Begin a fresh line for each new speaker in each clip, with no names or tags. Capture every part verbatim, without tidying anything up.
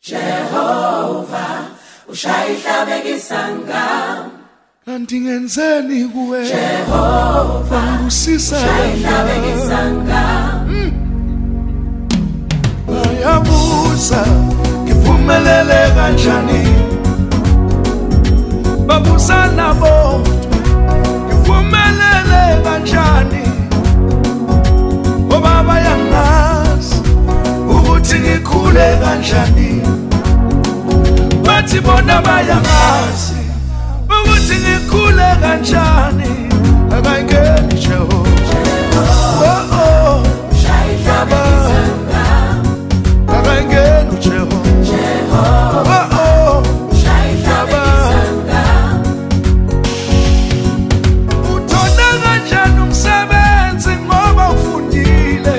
Jehovah ushayihla bekisanga
kanti ngenzeni kuwe
Jehovah
ngusisa
ushayihla bekisanga
bayabuza ngiphumelele kanjani babuza nabo ngiphumelele kanjani ngoba bayangazi ukuthi ngikhule kanjani bathi bona bayangazi ukuthi ngikhule kanjani akangeni Jehova oh oh
ushayihla bekisanga
akangeni Jehova oh oh
ushayihla bekisanga
uthona kanjani umsebenzi ngoba ufundile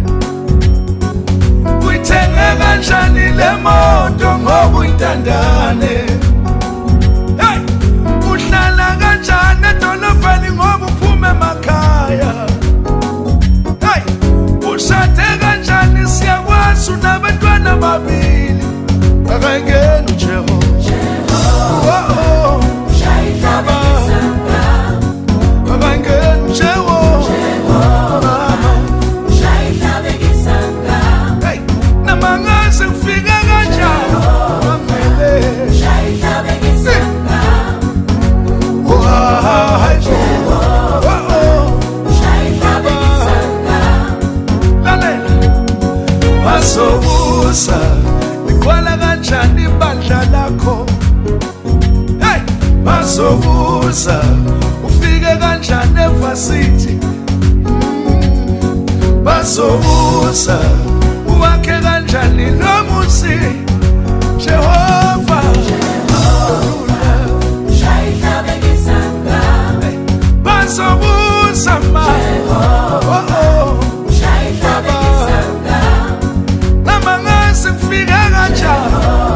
uyithenge kanjani le moto ngoba uyintandane hey uhlala kanjani edolobheni ngoba uphume emakhaya hey ushade kanjani siyakwazi unabantwana babili akangeni Jehova oh oh
ushayihla bekisanga
akangeni Jehova
ushayihla bekisanga
hey namangaze ufika kanjani amele
ushayihla bekisanga
oh Jehova oh
ushayihla bekisanga
lalela bazobuza nikwala kanjani ibandla lakho hey bazobuza ufike kanjani evarsity bazobuza uwakhe kanjani lo musi Jehova
ushayihla bekisanga
bazobuza ma oh oh
ushayihla bekisanga
namangazi ufike kanjani